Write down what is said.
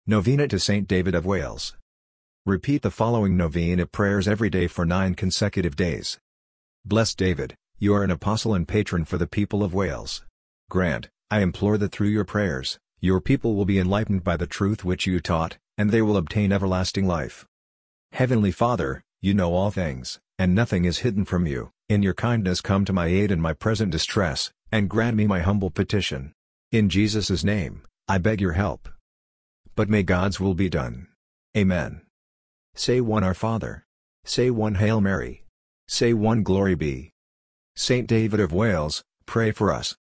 Novena to Saint David of Wales. Repeat the following novena prayers every day for 9 consecutive days. Blessed David, you are an apostle and patron for the people of Wales. Grant, I implore that through your prayers, your people will be enlightened by the truth which you taught, and they will obtain everlasting life. Heavenly Father, you know all things, and nothing is hidden from you. In your kindness come to my aid in my present distress, and grant me my humble petition. In Jesus' name, I beg your help. But may God's will be done. Amen. Say one Our Father. Say one Hail Mary. Say one Glory be. Saint David of Wales, pray for us.